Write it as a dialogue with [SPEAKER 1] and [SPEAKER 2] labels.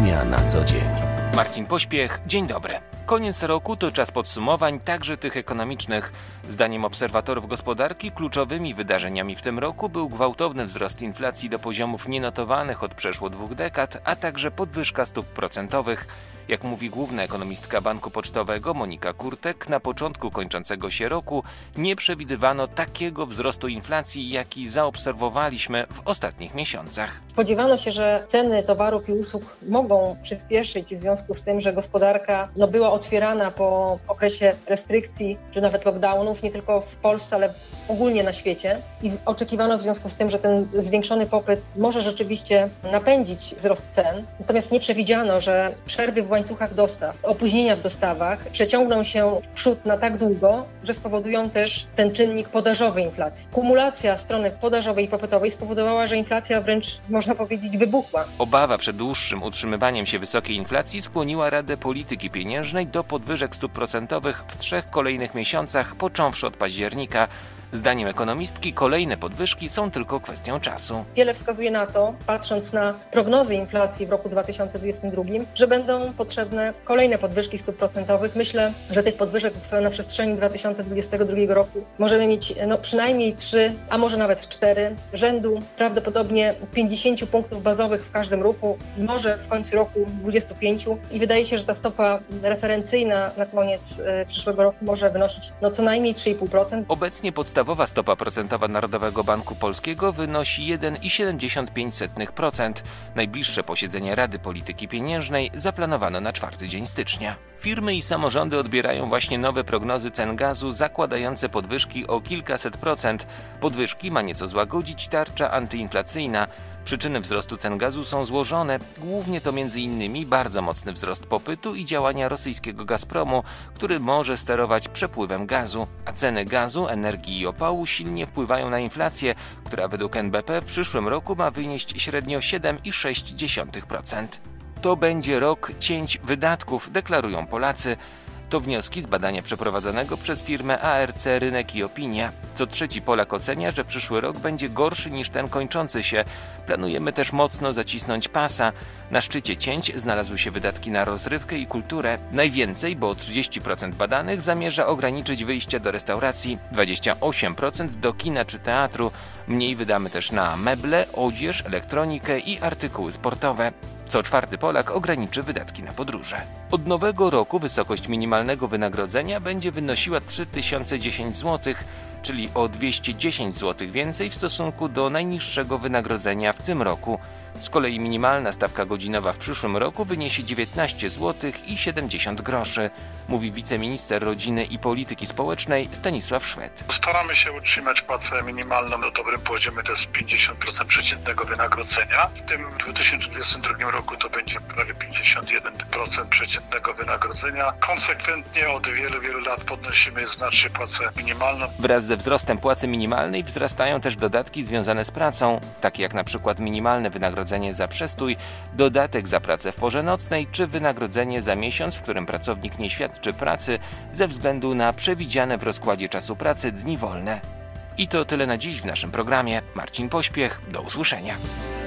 [SPEAKER 1] Ekonomia na co dzień.
[SPEAKER 2] Marcin Pośpiech, dzień dobry. Koniec roku to czas podsumowań, także tych ekonomicznych. Zdaniem obserwatorów gospodarki kluczowymi wydarzeniami w tym roku był gwałtowny wzrost inflacji do poziomów nienotowanych od przeszło 2 dekad, a także podwyżka stóp procentowych. Jak mówi główna ekonomistka Banku Pocztowego Monika Kurtek, na początku kończącego się roku nie przewidywano takiego wzrostu inflacji, jaki zaobserwowaliśmy w ostatnich miesiącach.
[SPEAKER 3] Spodziewano się, że ceny towarów i usług mogą przyspieszyć w związku z tym, że gospodarka była otwierana po okresie restrykcji czy nawet lockdownów, nie tylko w Polsce, ale ogólnie na świecie. I oczekiwano w związku z tym, że ten zwiększony popyt może rzeczywiście napędzić wzrost cen. Natomiast nie przewidziano, że przerwy w łańcuchach dostaw, opóźnienia w dostawach przeciągną się w przód na tak długo, że spowodują też ten czynnik podażowej inflacji. Kumulacja strony podażowej i popytowej spowodowała, że inflacja wręcz, można powiedzieć, wybuchła.
[SPEAKER 2] Obawa przed dłuższym utrzymywaniem się wysokiej inflacji skłoniła Radę Polityki Pieniężnej do podwyżek stóp procentowych w 3 kolejnych miesiącach, począwszy od października. Zdaniem ekonomistki kolejne podwyżki są tylko kwestią czasu.
[SPEAKER 3] Wiele wskazuje na to, patrząc na prognozy inflacji w roku 2022, że będą potrzebne kolejne podwyżki stóp procentowych. Myślę, że tych podwyżek na przestrzeni 2022 roku możemy mieć przynajmniej 3, a może nawet 4 rzędu, prawdopodobnie 50 punktów bazowych w każdym ruchu, może w końcu roku 25 i wydaje się, że ta stopa referencyjna na koniec przyszłego roku może wynosić co najmniej 3,5%.
[SPEAKER 2] Obecnie podstawowa stopa procentowa Narodowego Banku Polskiego wynosi 1,75%. Najbliższe posiedzenie Rady Polityki Pieniężnej zaplanowano na 4 dzień stycznia. Firmy i samorządy odbierają właśnie nowe prognozy cen gazu zakładające podwyżki o kilkaset procent. Podwyżki ma nieco złagodzić tarcza antyinflacyjna. Przyczyny wzrostu cen gazu są złożone, głównie to m.in. bardzo mocny wzrost popytu i działania rosyjskiego Gazpromu, który może sterować przepływem gazu, a ceny gazu, energii i opału silnie wpływają na inflację, która według NBP w przyszłym roku ma wynieść średnio 7,6%. To będzie rok cięć wydatków, deklarują Polacy. To wnioski z badania przeprowadzonego przez firmę ARC Rynek i Opinia. Co trzeci Polak ocenia, że przyszły rok będzie gorszy niż ten kończący się. Planujemy też mocno zacisnąć pasa. Na szczycie cięć znalazły się wydatki na rozrywkę i kulturę. Najwięcej, bo 30% badanych zamierza ograniczyć wyjście do restauracji, 28% do kina czy teatru. Mniej wydamy też na meble, odzież, elektronikę i artykuły sportowe. Co 4 Polak ograniczy wydatki na podróże. Od nowego roku wysokość minimalnego wynagrodzenia będzie wynosiła 3010 zł, czyli o 210 zł więcej w stosunku do najniższego wynagrodzenia w tym roku. Z kolei minimalna stawka godzinowa w przyszłym roku wyniesie 19 zł i 70 groszy, mówi wiceminister rodziny i polityki społecznej Stanisław Szwed.
[SPEAKER 4] Staramy się utrzymać płacę minimalną na dobrym poziomie, to jest 50% przeciętnego wynagrodzenia. W tym 2022 roku to będzie prawie 51% przeciętnego wynagrodzenia. Konsekwentnie od wielu lat podnosimy znacznie płacę minimalną.
[SPEAKER 2] Wraz ze wzrostem płacy minimalnej wzrastają też dodatki związane z pracą, takie jak na przykład minimalne wynagrodzenie za przestój, dodatek za pracę w porze nocnej czy wynagrodzenie za miesiąc, w którym pracownik nie świadczy pracy ze względu na przewidziane w rozkładzie czasu pracy dni wolne. I to tyle na dziś w naszym programie. Marcin Pośpiech, do usłyszenia.